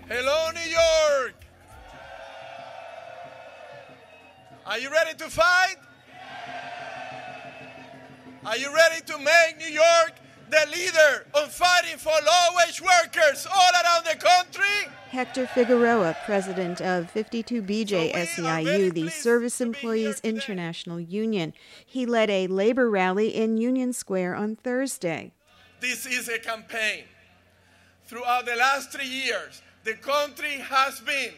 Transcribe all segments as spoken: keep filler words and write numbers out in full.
Hello, New York. Are you ready to fight? Are you ready to make New York the leader on fighting for low-wage workers all around the country? Hector Figueroa, president of fifty-two B J S E I U, the Service Employees International Union. He led a labor rally in Union Square on Thursday. This is a campaign. Throughout the last three years, the country has been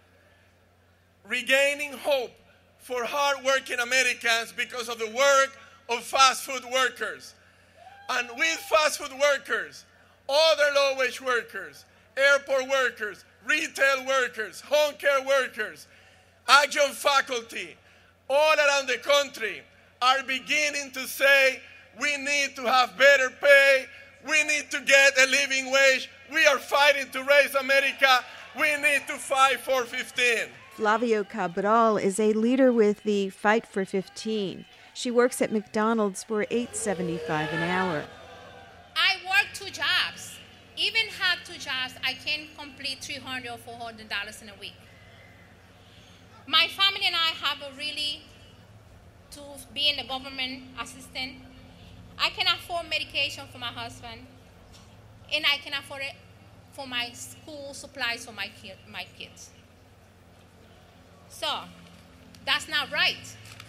regaining hope for hard-working Americans because of the work of fast food workers. And with fast food workers, other low-wage workers, airport workers, retail workers, home care workers, adjunct faculty, all around the country are beginning to say, we need to have better pay, we need to get a living wage, we are fighting to raise America, we need to fight for fifteen. Flavio Cabral is a leader with the Fight for fifteen. She works at McDonald's for eight dollars and seventy-five cents an hour. I work two jobs. Even have two jobs, I can complete three hundred dollars or four hundred dollars in a week. My family and I have a really, to be in the government assistant, I can afford medication for my husband, and I can afford it for my school supplies for my, kid, my kids. So, that's not right.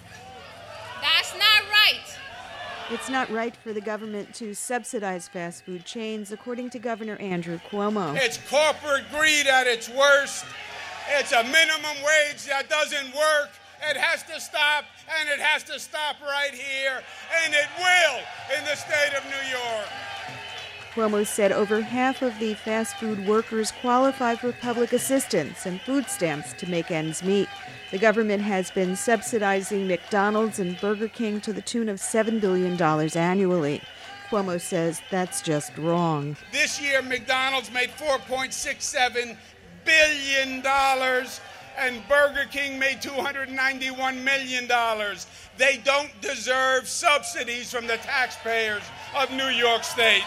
That's not right. It's not right for the government to subsidize fast food chains, according to Governor Andrew Cuomo. It's corporate greed at its worst. It's a minimum wage that doesn't work. It has to stop, and it has to stop right here, and it will in the state of New York. Cuomo said over half of the fast food workers qualify for public assistance and food stamps to make ends meet. The government has been subsidizing McDonald's and Burger King to the tune of seven billion dollars annually. Cuomo says that's just wrong. This year, McDonald's made four point six seven billion dollars, and Burger King made two hundred ninety-one million dollars. They don't deserve subsidies from the taxpayers of New York State.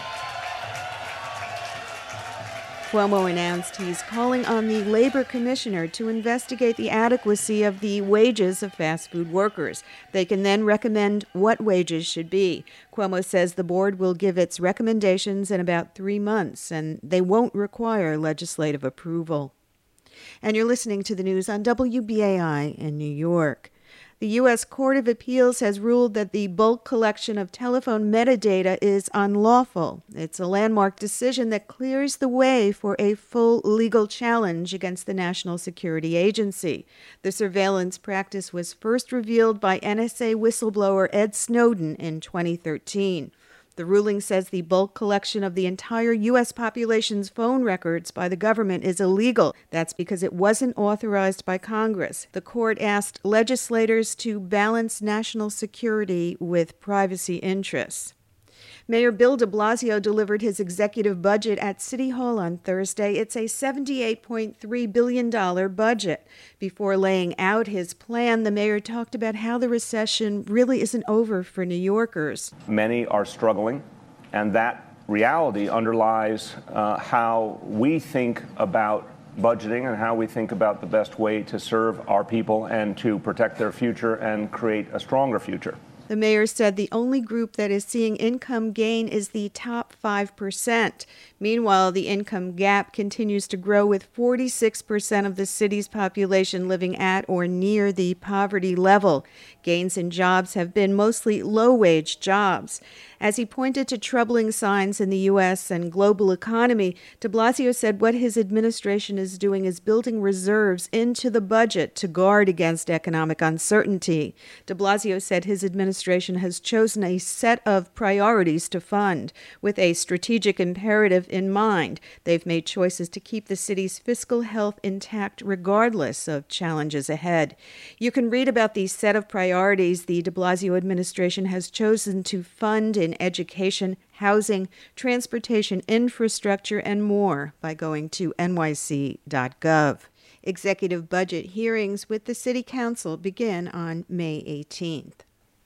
Cuomo announced he's calling on the labor commissioner to investigate the adequacy of the wages of fast food workers. They can then recommend what wages should be. Cuomo says the board will give its recommendations in about three months, and they won't require legislative approval. And you're listening to the news on W B A I in New York. The U S Court of Appeals has ruled that the bulk collection of telephone metadata is unlawful. It's a landmark decision that clears the way for a full legal challenge against the National Security Agency. The surveillance practice was first revealed by N S A whistleblower Ed Snowden in twenty thirteen. The ruling says the bulk collection of the entire U S population's phone records by the government is illegal. That's because it wasn't authorized by Congress. The court asked legislators to balance national security with privacy interests. Mayor Bill de Blasio delivered his executive budget at City Hall on Thursday. It's a seventy-eight point three billion dollars budget. Before laying out his plan, the mayor talked about how the recession really isn't over for New Yorkers. Many are struggling, and that reality underlies uh, how we think about budgeting and how we think about the best way to serve our people and to protect their future and create a stronger future. The mayor said the only group that is seeing income gain is the top five percent. Meanwhile, the income gap continues to grow, with forty-six percent of the city's population living at or near the poverty level. Gains in jobs have been mostly low-wage jobs. As he pointed to troubling signs in the U S and global economy, de Blasio said what his administration is doing is building reserves into the budget to guard against economic uncertainty. De Blasio said his administration has chosen a set of priorities to fund, with a strategic imperative in mind. They've made choices to keep the city's fiscal health intact regardless of challenges ahead. You can read about the set of priorities the de Blasio administration has chosen to fund in education, housing, transportation, infrastructure, and more by going to N Y C dot gov. Executive budget hearings with the City Council begin on May eighteenth.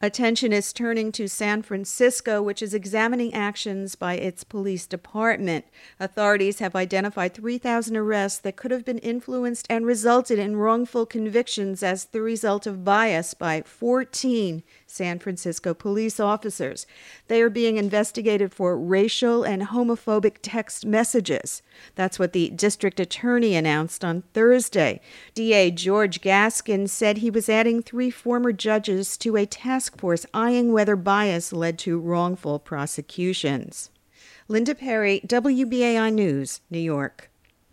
Attention is turning to San Francisco, which is examining actions by its police department. Authorities have identified three thousand arrests that could have been influenced and resulted in wrongful convictions as the result of bias by fourteen San Francisco police officers. They are being investigated for racial and homophobic text messages. That's what the district attorney announced on Thursday. D A George Gaskin said he was adding three former judges to a task force eyeing whether bias led to wrongful prosecutions. Linda Perry, W B A I News, New York.